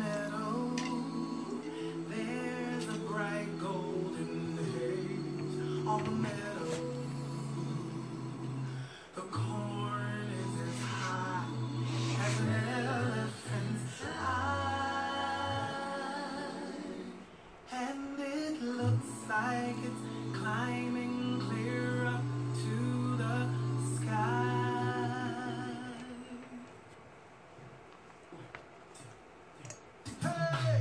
meadow, there's a bright golden haze on the meadow. The corn is as high as an elephant's eye, and it looks like it's climbing clear up to the sky. Hey!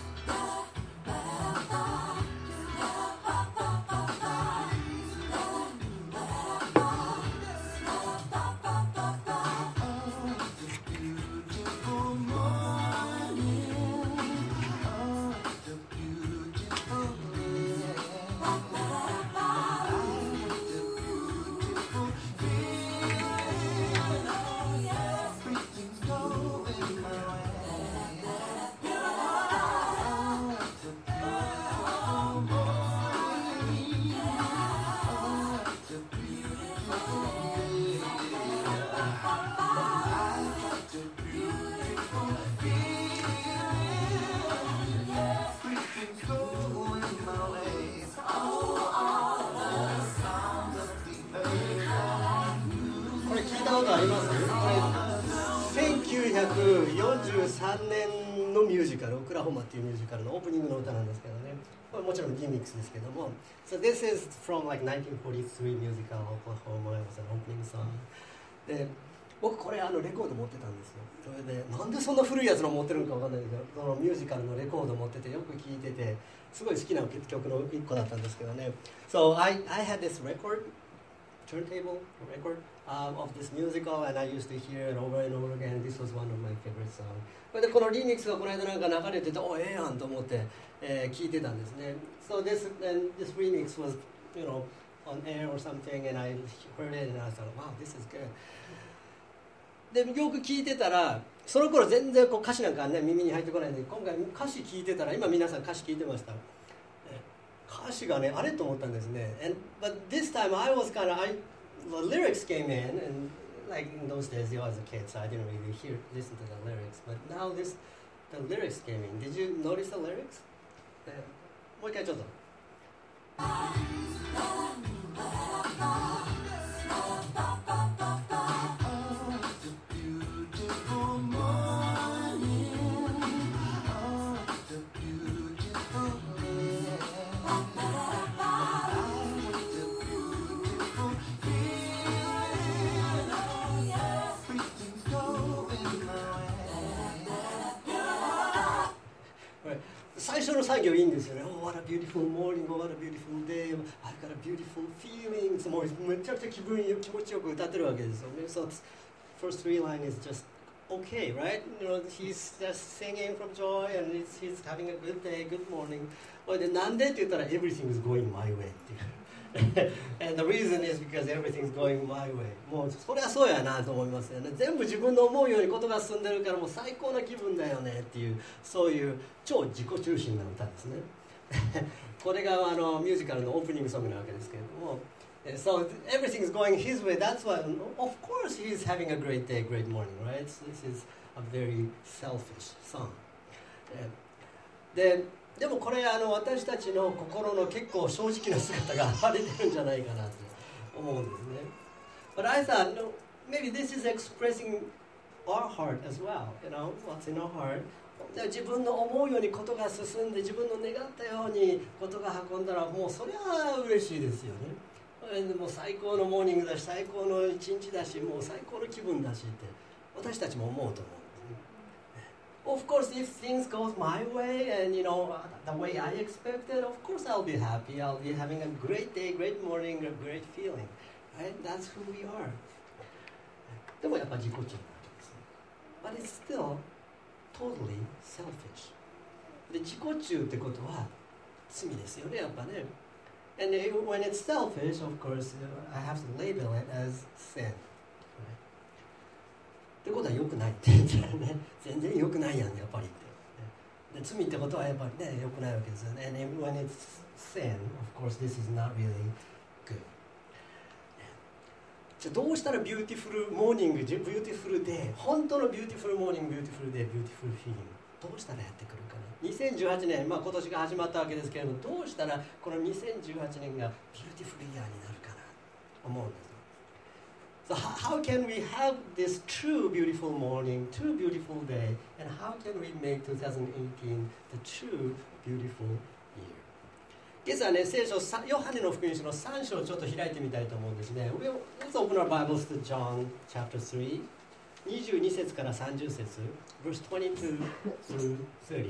これ聞いたことあります？これ1943年のミュージカル、オクラホマっていうミュージカルのオープニングの歌なんですけどね。これもちろんリミックスですけども。So this is from like 1943 musical Oklahoma. It was an opening song. で、僕これレコード持ってたんですよ。それでなんでそんな古いやつの持ってるのかわかんないけど、そのミュージカルのレコード持っててよく聴いてて、すごい好きな曲の一個だったんですけどね。So I had this turntable record of this musical, and I used to hear it over and over again. This was one of my favorite songs. それでこのリミックスがこの間なんか流れてて、おええやんと思って、聞いてたんですね。So this remix was, on air or something, and I heard it and I thought, wow, this is good. でよく聞いてたら、その頃全然こう歌詞なんかね耳に入ってこないんで、今回歌詞聞いてたら、今皆さん歌詞聞いてました。歌詞がね、あれと思ったんですね。But this time I was the lyrics came in, and like in those days, I was a kid, so I didn't really listen to the lyrics. But now the lyrics came in. Did you notice the lyrics? もう一回ちょっと。最初の作業いいんですよね。Oh, what a beautiful morning, oh, what a beautiful day, I've got a beautiful feeling. もうめちゃくちゃ気持ちよく歌ってるわけですよね。So first three lines is just okay, right? He's just singing from joy and he's having a good day, good morning. でなんでって言ったら everything is going my way っていう。And the reason is because everything's going my way. もうそれはそうやなと思いますよね。全部自分の思うようにことが進んでるからもう最高な気分だよねっていう、そういう超自己中心な歌ですね。これがミュージカルのオープニングソングなわけですけれども。So everything's going his way. That's why, of course, he's having a great day, great morning, right? So this is a very selfish song. でもこれ私たちの心の結構正直な姿が現れてるんじゃないかなと思うんですね。But I thought, no, maybe this is expressing our heart as well, what's in our heart. 自分の思うようにことが進んで、自分の願ったようにことが運んだら、もうそれは嬉しいですよね。もう最高のモーニングだし、最高の一日だし、もう最高の気分だしって私たちも思うと思うんですね。Of course, if things go my way and the way I expected, of course I'll be happy. I'll be having a great day, great morning, a great feeling. Right? That's who we are. でもやっぱ自己中なわけですね。But it's still totally selfish. で自己中ってことは罪ですよね、やっぱね。And when it's selfish, of course, I have to label it as sin. ってことは良くないって言ったらね、全然良くないやん、やっぱりって。で罪ってことはやっぱりね、良くないわけですよね。And when it's sin, of course, this is not really good. じゃあどうしたらビューティフルモーニング、ビューティフルデー、本当のビューティフルモーニング、ビューティフルデー、ビューティフルフィーリングどうしたらやってくるかな。2018年、今年が始まったわけですけれども、どうしたらこの2018年がビューティフルイヤーになるかなと思うんです。So how can we have this true beautiful morning, true beautiful day, and how can we make 2018 the true beautiful year? 今朝ね、聖書、ヨハネの福音書の3章をちょっと開いてみたいと思うんですね。Let's open our Bibles to John chapter 3, 22節から30節 verse 22 through 30.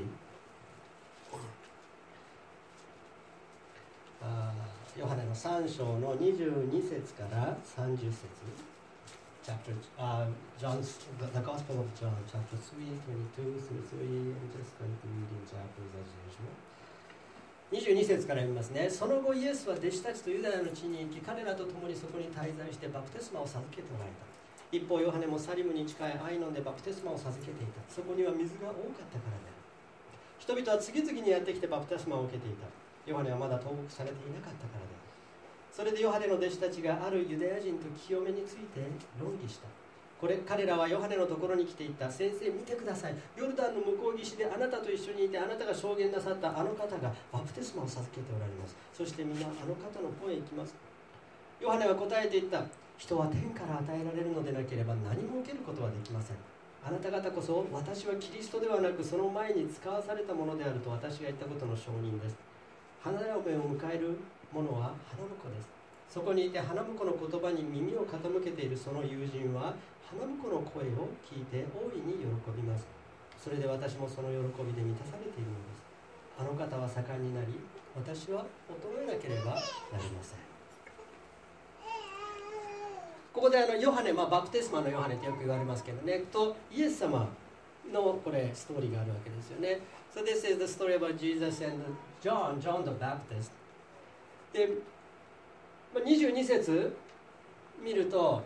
ヨハネの3章の22節から30節 Chapter, John's, the Gospel of John, chapter 3, 22 through 30. I'm just going to read in chapters as usual. 22節から読みますね。その後イエスは弟子たちとユダヤの地に行き、彼らと共にそこに滞在してバプテスマを授けておられた。一方ヨハネもサリムに近いアイノンでバプテスマを授けていた。そこには水が多かったからである。人々は次々にやってきてバプテスマを受けていた。ヨハネはまだ投獄されていなかったからである。それでヨハネの弟子たちがあるユダヤ人と清めについて論議した。彼らはヨハネのところに来ていった。先生見てください。ヨルダンの向こう岸であなたと一緒にいてあなたが証言なさったあの方がバプテスマを授けておられます。そしてみんなあの方の方へ行きます。ヨハネは答えていった。人は天から与えられるのでなければ何も受けることはできません。あなた方こそ私はキリストではなくその前に使わされたものであると私が言ったことの証人です。花嫁を迎える者は花婿です。そこにいて花婿の言葉に耳を傾けているその友人は花婿の声を聞いて大いに喜びます。それで私もその喜びで満たされているのです。あの方は盛んになり、私は衰えなければなりません。ここでヨハネ、バプテスマのヨハネってよく言われますけどね、とイエス様のこれストーリーがあるわけですよね。So this is the story about Jesus and John the Baptist. で、22節見ると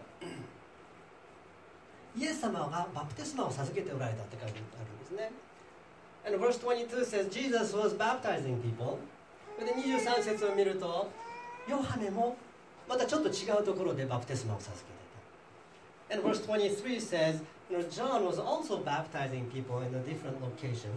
イエス様がバプテスマを授けておられたって書いてあるんですね。And verse 22 says Jesus was baptizing people. で23節を見るとヨハネもまたちょっと違うところでバプテスマを授けていた。And verse 23 says John was also baptizing people in a different location.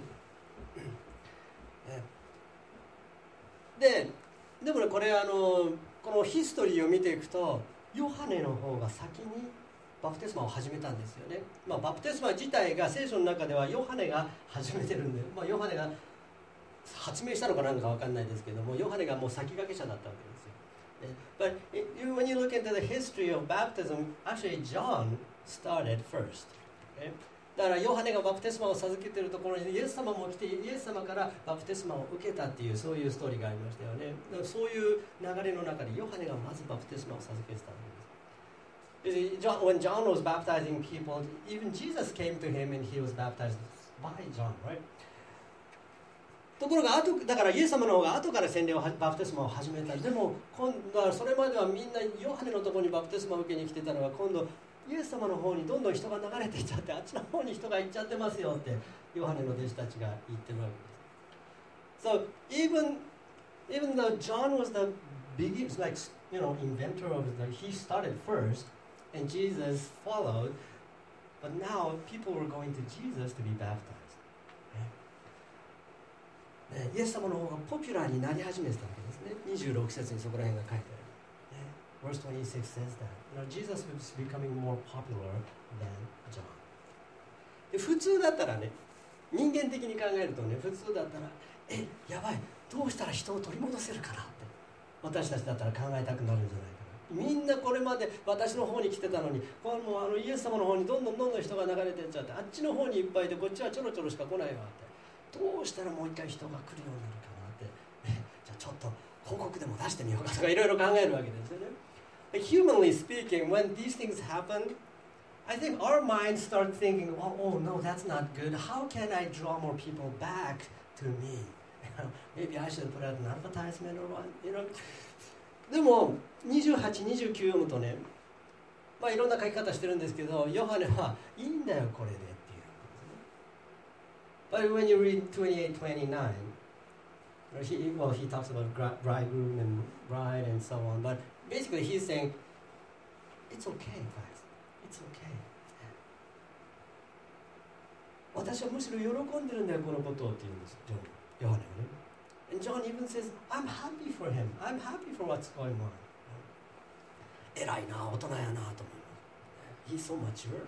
でもね、これこのヒストリーを見ていくとヨハネの方が先にバプテスマを始めたんですよね。バプテスマ自体が聖書の中ではヨハネが始めてるんで、ヨハネが発明したのか何か分かんないですけども、ヨハネがもう先駆け者だったわけですよ。But when you look into the history of baptism, actually John started first. だからヨハネがバプテスマを授けているところにイエス様も来てイエス様からバプテスマを受けたっていうそういうストーリーがありましたよね。そういう流れの中でヨハネがまずバプテスマを授けてたんです。When John was baptizing people, even Jesus came to him and he was baptized by John, right? ところがだからイエス様の方が後から洗礼をバプテスマを始めた。でも今度はそれまではみんなヨハネのところにバプテスマを受けに来てたのが今度イエス様の方にどんどん人が流れていっちゃってあっちの方に人が行っちゃってますよってヨハネの弟子たちが言ってるわけです。So even though John was the biggest, like inventor of he started first and Jesus followed, but now people were going to Jesus to be baptized. イエス様の方がポピュラーになり始めてたわけですね。26節にそこら辺が書いてある。Verse 26 says that now Jesus was becoming more popular than John. で普通だったらね、人間的に考えるとね、普通だったらやばい、どうしたら人を取り戻せるかなって私たちだったら考えたくなるんじゃないかな。みんなこれまで私の方に来てたのに、これもイエス様の方にどんどん人が流れてっちゃって、あっちの方にいっぱいでこっちはちょろちょろしか来ないわって。どうしたらもう一回人が来るようになるかなってじゃあちょっと広告でも出してみようかとかいろいろ考えるわけですよね。Humanly speaking, when these things happen, I think our minds start thinking, oh no, that's not good. How can I draw more people back to me? Maybe I should put out an advertisement or one, . でも28、29読むとね、いろんな書き方してるんですけど、ヨハネはいいんだよこれで。But when you read 28-29, he talks about bridegroom and bride and so on. But basically he's saying, it's okay, guys. It's okay. 私はむしろ喜んでるんだよこのことをって言うんです、ヨハネがね。And John even says, I'm happy for him. I'm happy for what's going on. 偉いな、大人やなと思います。He's so mature.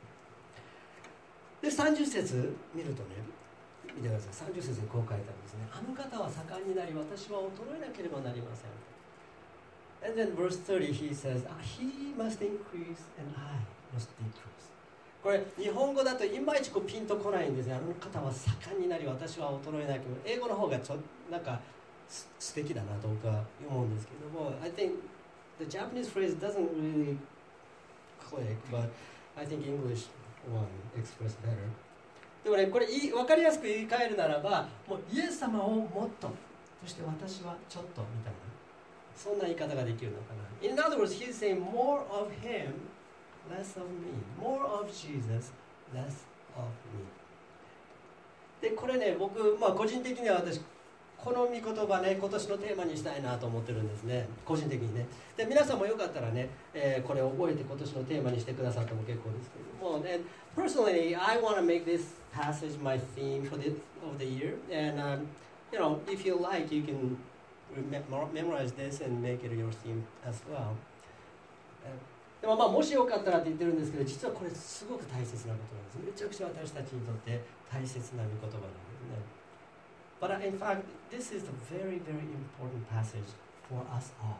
で、30節見るとね、見てください。30節にこう書いてあるんですね。あの方は盛んになり、私は衰えなければなりません。And then verse 30 he says, He must increase and I must decrease. これ日本語だといまいちピンとこないんですよ。あの方は盛んになり、私は衰えなければ。英語の方がなんか素敵だなと僕は思うんですけども、I think the Japanese phrase doesn't really click, but I think English one express better. でもね、これ分かりやすく言い換えるならば、もうイエス様をもっと、そして私はちょっとみたいな、そんな言い方ができるのかな。In other words, he's saying more of him, less of me. More of Jesus, less of me. で、これね、僕、個人的には私、この御言葉ね、今年のテーマにしたいなと思ってるんですね。個人的にね。で、皆さんもよかったらね、これを覚えて今年のテーマにしてくださっても結構ですけども、and personally, I want to make this passage my theme for of the year. And, if you like, you can memorize this and make it your theme as well. でももしよかったらって言ってるんですけど、実はこれすごく大切なことなんです。めちゃくちゃ私たちにとって大切な御言葉なんですね。But in fact, this is a very, very important passage for us all.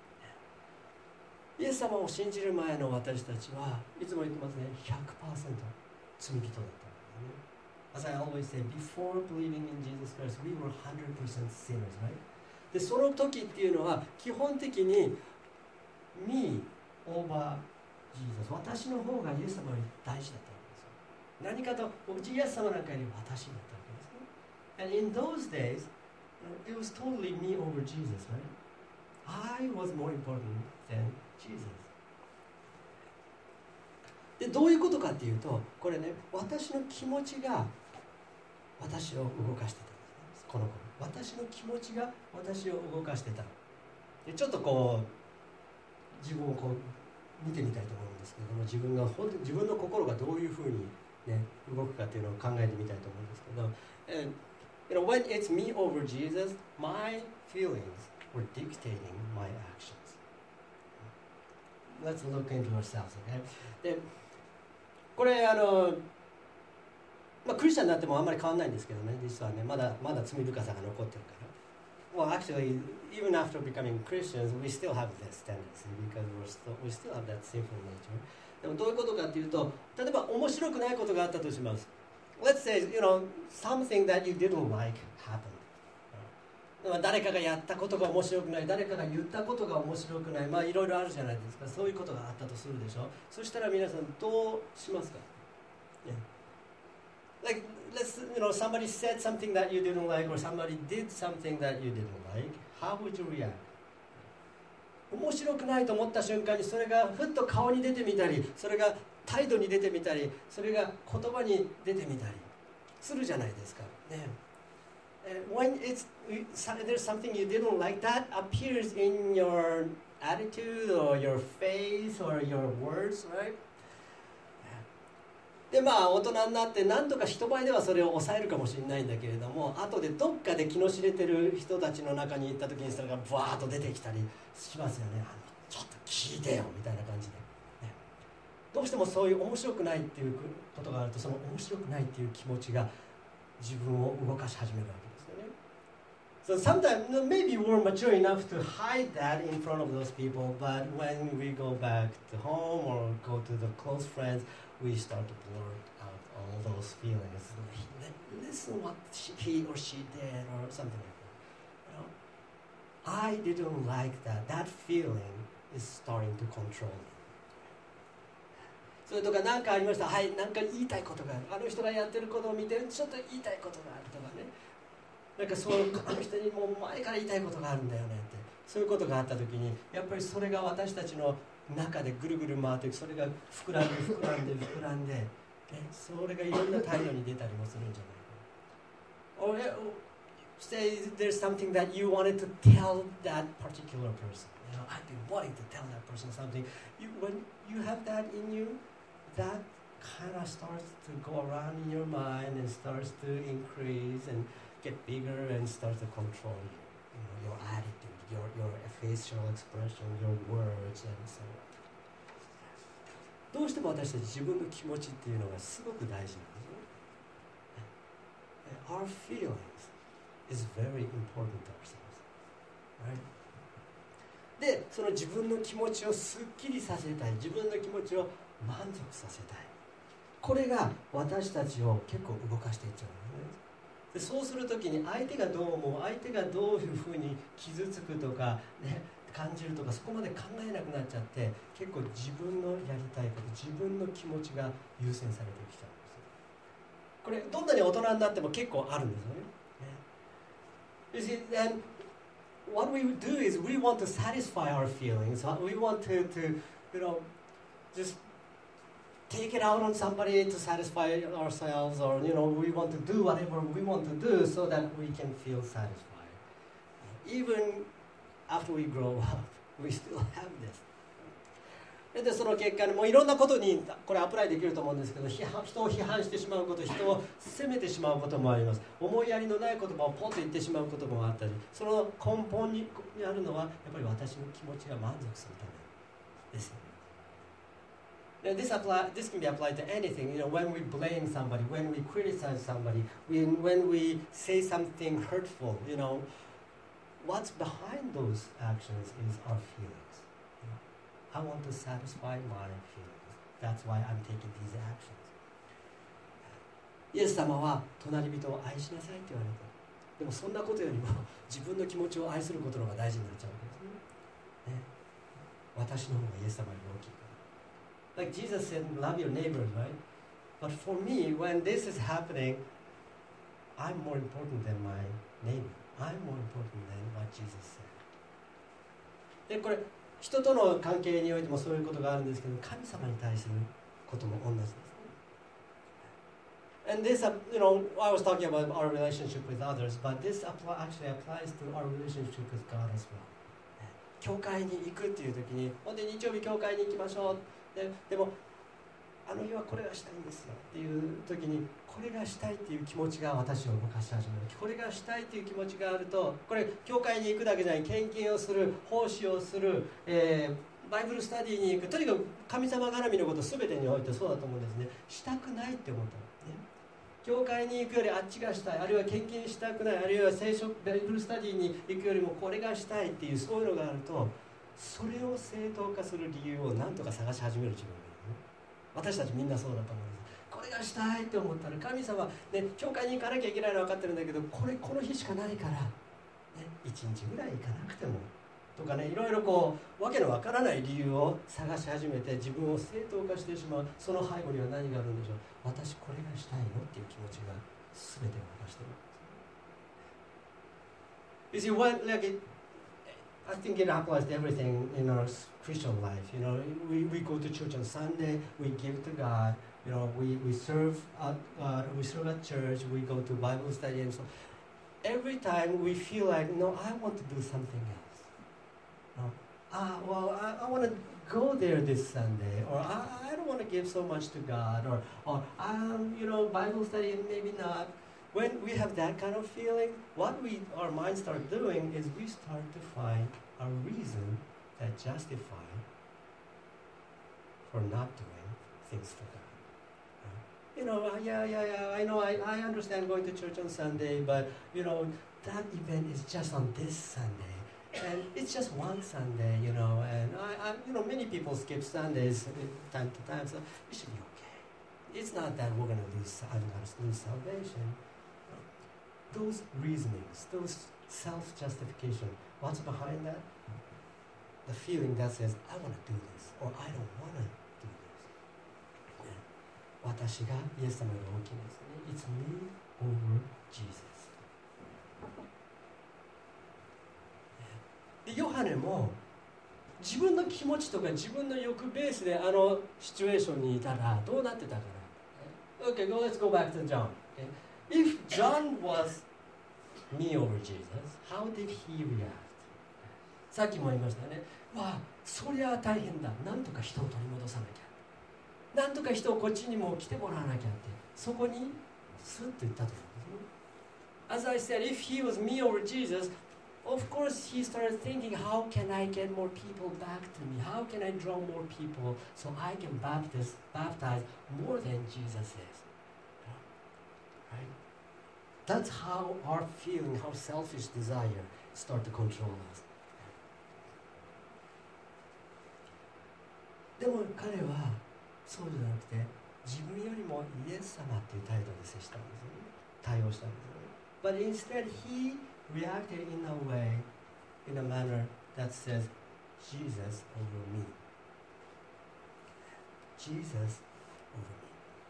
イエス様を信じる前の私たちはいつも言ってますね、100% 罪人だったんですね。As I always say, before believing in Jesus Christ, we were 100% sinners, right? で、その時っていうのは基本的に me over Jesus、 私の方がイエス様より大事だったんですよ。何かとイエス様なんかより私だったわけですね。And in those days, it was totally me over Jesus, right? I was more important than Jesus. で、どういうことかっていうと、これね、私の気持ちが私を動かしてたんですね。この子、私の気持ちが私を動かしてた。で、ちょっと自分を見てみたいと思うんですけれども、自分の心がどういうふうにね、動くかっていうのを考えてみたいと思うんですけど。when it's me over Jesus, my feelings were dictating my actions. Let's look into ourselves, okay? で、これクリスチャンになってもあんまり変わんないんですけどね、実はね、まだ罪深さが残ってるから。Well, actually, even after becoming Christians, we still have this tendency because we still have that sinful nature. でもどういうことかっていうと、例えば面白くないことがあったとします。Let's say, something that you didn't like happened. 誰かがやったことが面白くない、誰かが言ったことが面白くない、いろいろあるじゃないですか。そういうことがあったとするでしょ。そしたら皆さんどうしますか？ Like, somebody said something that you didn't like, or somebody did something that you didn't like. How would you react? 面白くないと思った瞬間にそれがふっと顔に出てみたり、それが態度に出てみたり、それが言葉に出てみたりするじゃないですか。ね。When there's something you didn't like, that appears in your attitude or your face or your words, right? で、大人になって何とか人前ではそれを抑えるかもしれないんだけれども、後でどっかで気の知れてる人たちの中に行った時にそれがバーッと出てきたりしますよね。ちょっと聞いてよみたいな感じで、ね。どうしてもそういう面白くないっていうことがあると、その面白くないっていう気持ちが自分を動かし始めるわけですよね。So sometimes, maybe we're mature enough to hide that in front of those people, but when we go back to home or go to the close friends, we start to blur out all those feelings. Listen what he or she did or something like that. I didn't like that. That feeling is starting to control me. それとか何かありました。はい、何か言いたいことがある。あの人がやってることを見てちょっと言いたいことがあるとかね。なんかあの人にもう前から言いたいことがあるんだよねって。そういうことがあった時に、やっぱりそれが私たちの中でぐるぐる回って、それが膨らんで、ね、それがいろんな態度に出たりもするんじゃないか。Or say there's something that you wanted to tell that particular person. I've been wanting to tell that person something. When you have that in you, that kind of starts to go around in your mind and starts to increase and get bigger and starts to control you. You know, your attitude, your facial expression, your words, and so on. どうしても私たち自分の気持ちっていうのがすごく大事なんですね。Our feelings is very important to ourselves. Right? で、その自分の気持ちをすっきりさせたい、自分の気持ちを満足させたい。これが私たちを結構動かしていっちゃうんですね。で、そうするときに相手がどう思う、相手がどういうふうに傷つくとか、ね、感じるとか、そこまで考えなくなっちゃって、結構自分のやりたいこと、自分の気持ちが優先されてきちゃうんですよ。これどんなに大人になっても結構あるんですよね。You see, and what we do is we want to satisfy our feelings. We want to you know, just take it out on somebody to satisfy ourselves, or you know, we want to do whatever we want to do so that we can feel satisfied. Even after we grow up, we still have this. でその結果にもういろんなことにこれアプライできると思うんですけど、人を批判してしまうこと、人を責めてしまうこともあります。思いやりのない言葉をポンと言ってしまうこともあったり、その根本にあるのはやっぱり私の気持ちが満足するためです。This can be applied to anything. You know, when we blame somebody, when we criticize somebody, when we say something hurtful, you know, what's behind those actions is our feelings. You know, I want to satisfy my feelings. That's why I'm taking these actions. イエス様は隣人を愛しなさいって言われた。でもそんなことよりも自分の気持ちを愛することの方が大事になっちゃうんですね。私の方がイエス様より大きいから。Like Jesus said, love your neighbors, right? But for me, when this is happening, I'm more important than my neighbor. I'm more important than what Jesus said. で、これ、人との関係においてもそういうことがあるんですけど、神様に対することも同じですね。And this, you know, I was talking about our relationship with others, but this actually applies to our relationship with God as well. 教会に行くっていう時に、ほんで日曜日教会に行きましょう。でもあの日はこれがしたいんですよっていう時に、これがしたいっていう気持ちが私を動かし始める。これがしたいっていう気持ちがあると、これ教会に行くだけじゃない、献金をする、奉仕をする、バイブルスタディに行く、とにかく神様絡みのこと全てにおいてそうだと思うんですね。したくないって思ったのね。教会に行くよりあっちがしたい、あるいは献金したくない、あるいは聖書バイブルスタディに行くよりもこれがしたいっていう、そういうのがあると、それを正当化する理由を何とか探し始める自分がいるね。私たちみんなそうだと思うんです。これがしたいと思ったら、神様、ね、教会に行かなきゃいけないのは分かってるんだけど、この日しかないから、ね、1日ぐらい行かなくてもとかね、いろいろこうわけのわからない理由を探し始めて自分を正当化してしまう。その背後には何があるんでしょう。私これがしたいのっていう気持ちが全てを動かしている。You see, I think it applies to everything in our Christian life. You know, we go to church on Sunday, we give to God. You know, we serve at church, we go to Bible study, and so every time we feel like, no, I want to do something else. No, I want to go there this Sunday, or I don't want to give so much to God, or you know, Bible study maybe not. When we have that kind of feeling, what our minds start doing is we start to find a reason that justify for not doing things for God. You know, I know, I understand going to church on Sunday, but, you know, that event is just on this Sunday. And it's just one Sunday, you know, and you know, many people skip Sundays time to time, so it should be okay. It's not that I'm going to lose salvation. Those reasonings, those self-justification, what's behind that? The feeling that says, I want to do this, or I don't want to do this. 私がイエス様より大きいんですね。It's me over Jesus. で、ヨハネも自分の気持ちとか自分の欲ベースであのシチュエーションにいたらどうなってたかな。Okay, let's go back to John. Okay? If John was me over Jesus, how did he react? さっきも言いましたね。わあ、そりゃ大変だ。なんとか人を取り戻さなきゃ。 なんとか人をこっちにも来てもらわなきゃって、そこにスッと言ったと思うんですね。As I said, if he was me over Jesus, of course he started thinking, how can I get more people back to me? How can I draw more people so I can baptize more than Jesus is? Right? That's how our feeling, how selfish desire start to control us. でも彼はそうじゃなくて、自分よりもイエス様っていう態度で接したんですよね。対応したんですよね。But instead he reacted in a way, in a manner that says, Jesus over me. Jesus over me.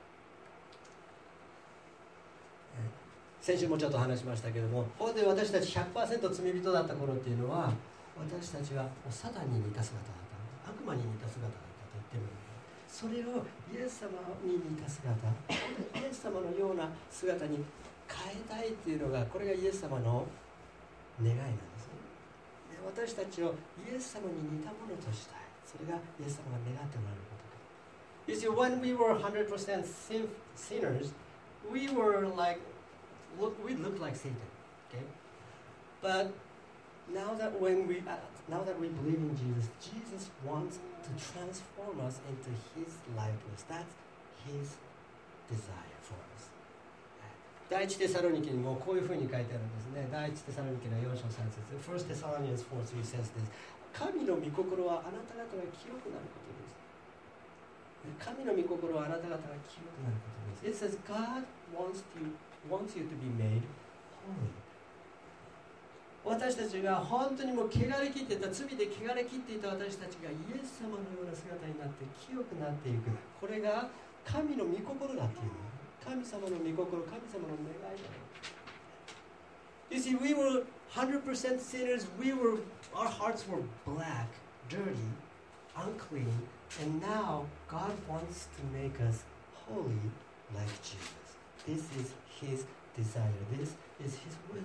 先週もちょっと話しましたけども、ここで私たち 100% 罪人だった頃っていうのは、私たちはサタンに似た姿だった、悪魔に似た姿だったと言ってるので、それをイエス様に似た姿、イエス様のような姿に変えたいっていうのが、これがイエス様の願いなんですね。で、私たちをイエス様に似たものとしたい。それがイエス様が願っておられることです。You see, when we were 100% sinners, we were like, we looked like Satan, okay? But now that we believe in Jesus, Jesus wants to transform us into His likeness. That's His desire for us. 第一テサロニケにもこういうふうに書いてあるんですね。第一テサロニケの4章3節 First Thessalonians 4:3 says this. 神の御心はあなた方が清くなることです。神の御心はあなた方が清くなることです。It says God wants you to be made holy. 私たちが本当にもう汚れきっていた、罪で汚れきっていた私たちがイエス様のような姿になって清くなっていく。これが神の御心だっていうの。神様の御心、神様の願いだ。You see, we were 100% sinners. Our hearts were black, dirty, unclean, and now God wants to make us holy like Jesus. This is His desire. This is His will.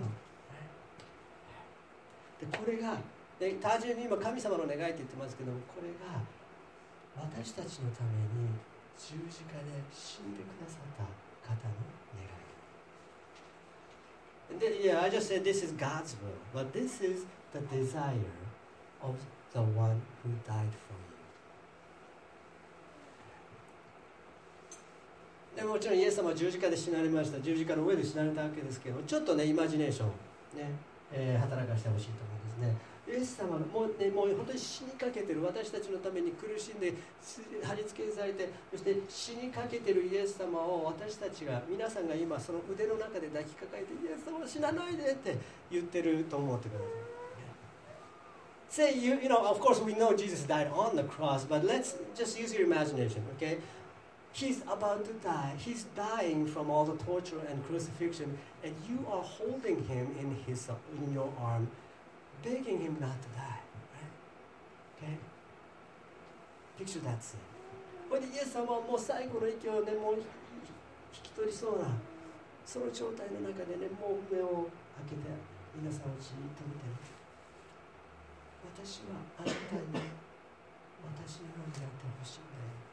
で、これが、単純に今神様の願いって言ってますけども、これが私たちのために十字架で死んでくださった方の願い。Yeah, I just said this is God's will, but this is the desire of the one who died for you. でもちろんイエス様は十字架で死なれました。十字架の上で死なれたわけですけど、ちょっとね、イマジネーションね、働かせてほしいと思うんですね。イエス様のもう本当に死にかけてる、私たちのために苦しんで貼り付けされて、そして死にかけてるイエス様を私たちが、皆さんが今その腕の中で抱きかかえて、イエス様死なないでって言ってると思ってください。Say, you know, of course we know Jesus died on the cross, but let's just use your imagination, okay? He's about to die. He's dying from all the torture and crucifixion, and you are holding him in your arm, begging him not to die, right? Okay? Picture that scene. これでイエス様はもう最後の息をね、もう引き取りそうな、その状態の中でね、もう目を開けて皆さんをじっと見てね、私はあなたに私のようになってほしいんだよ。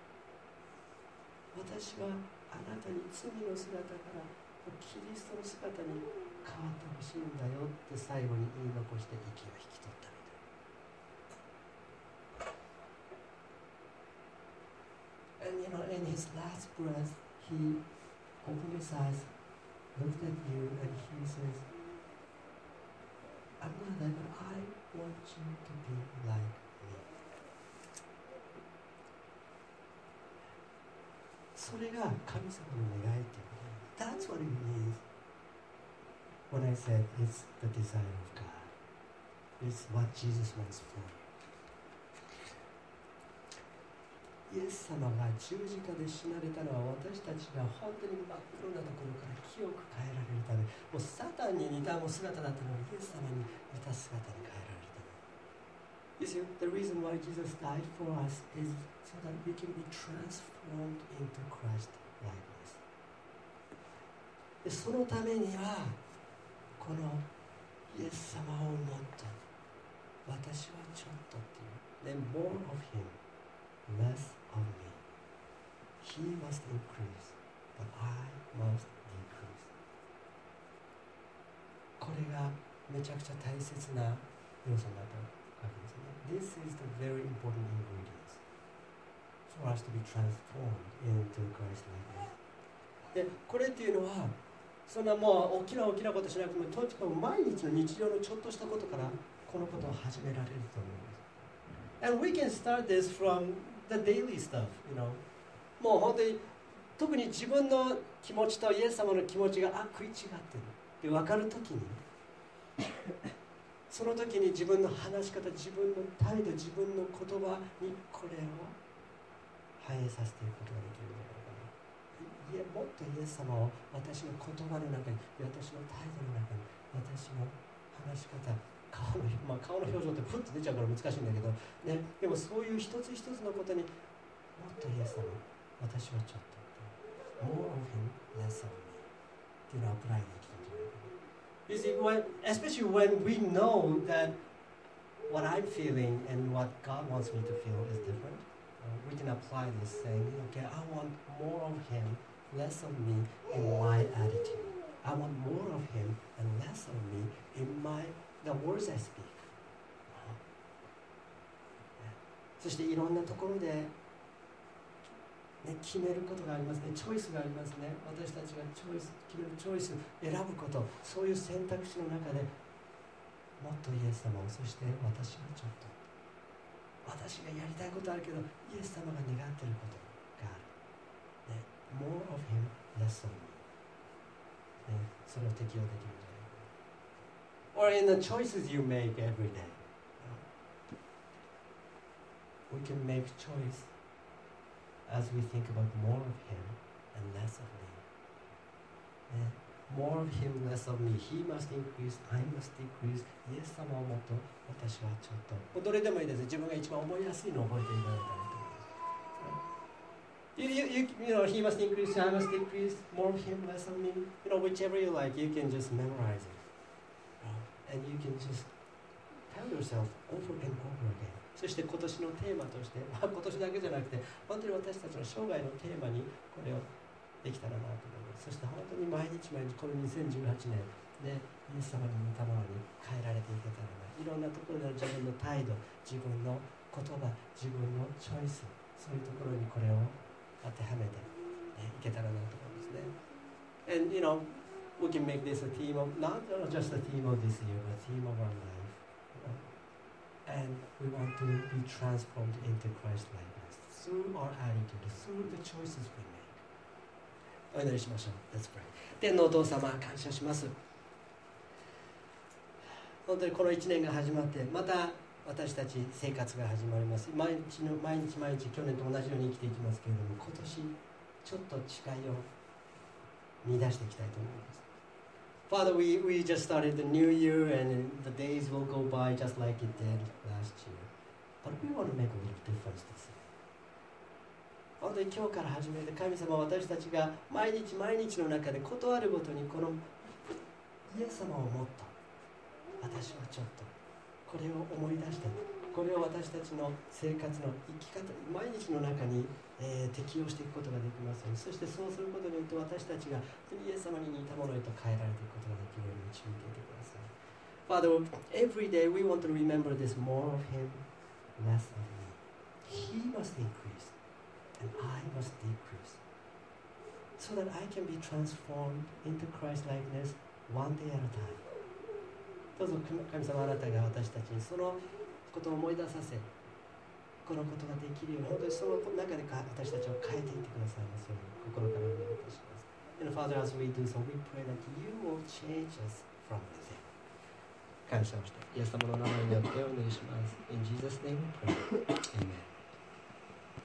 私はあなたに罪の姿からキリストの姿に変わってほしいんだよって最後に言い残して息を引き取ったみたい。And you know, in his last breath, he opened his eyes, looked at you, and he says, I'm not that, but I want you to be like me. それが神様の願いっていうこと。That's what it means when I said it's the desire of God. It's what Jesus wants for you. イエス様が十字架で死なれたのは、私たちが本当に真っ黒なところから清く変えられるため、もうサタンに似た姿だったのにイエス様に似た姿に変えられるため。You see, the reason why Jesus died for us is so that we can be transformed into Christ likeness. で、そのためにはこのイエス様をもっと、私はちょっとっていう、then more of him, less of me. He must increase, but I must decrease. これがめちゃくちゃ大切な要素になったわけですね。This is the very important ingredients for us to be transformed into Christ-likeness. で、これっていうのはそんなもう大きなことしなくても、とにかく毎日の日常のちょっとしたことからこのことを始められると思います。And we can start this from the daily stuff, you know. もう本当に特に自分の気持ちとイエス様の気持ちが食い違ってるって分かるときにその時に自分の話し方、自分の態度、自分の言葉にこれを反映させていくことができるんじゃないかな。いや、もっとイエス様を私の言葉の中に、私の態度の中に、私の話し方、顔の表情ってふっと出ちゃうから難しいんだけど、ね、でもそういう一つ一つのことにもっとイエス様、私はちょっと more of him, less of me っていうのをアプライできるんじゃないかな。You see, especially when we know that what I'm feeling and what God wants me to feel is different, we can apply this saying, okay, I want more of him, less of me in my attitude. I want more of him and less of me in the words I speak. そしていろんなところで、ね、決めることがありますね。チョイスがありますね。私たちが決めるチョイス、選ぶこと、そういう選択肢の中でもっとイエス様を、そして私はちょっと、私がやりたいことあるけどイエス様が願っていることがある、ね、more of him, less of me、ね、それを適用できるんじゃないかな。Or in the choices you make every day, we can make choice as we think about more of him and less of me. More of him, less of me. He must increase, I must decrease. イエス様をもっと、私はちょっと。どれでもいいです。自分が一番思いやすいのを覚えていただいたらいいと思います。You know, he must increase, I must decrease. More of him, less of me. You know, whichever you like, you can just memorize it. And you can just tell yourself over and over again. そして今年のテーマとして、今年だけじゃなくて本当に私たちの生涯のテーマにこれをできたらなと思います。そして本当に毎日この2018年でイエス様に似たものに変えられていけたらな。いろんなところでの自分の態度、自分の言葉、自分のチョイス、そういうところにこれを当てはめて、いけたらなと思いますね。And you know, we can make this a theme of, not just a theme of this year, but a theme of our life.And we want to be transformed into Christ-likeness through our attitude, through the choices we make. お祈りしましょう。Let's pray. 天のお父様、感謝します。本当にこの1年が始まって、また私たち生活が始まります。毎日去年と同じように生きていきますけれども、今年ちょっと違いを見出していきたいと思います。Father, we just started the new year and the days will go by just like it did last year. But we want to make a little difference this year. 本当に今日から始めて神様は私たちが毎日の中で事あるごとにこのイエス様をもっと私はちょっとこれを思い出してこれを私たちの生活の生き方毎日の中に適用していくことができますようにそしてそうすることによって私たちがイエス様に似たものへと変えられていくことができるように導いていてください。Father, every day we want to remember this more of Him, less of me. He must increase and I must decrease so that I can be transformed into Christ-likeness one day at a time. どうぞ神様あなたが私たちにそのことを思い出させこのことができるように本当にその中で私たちを変えていってくださいますように心からお願いいたします。And Father, as we do so, we pray that you will change us from within. 感謝をしてイエス様の名前によってお願いします。In Jesus' name we pray. Amen.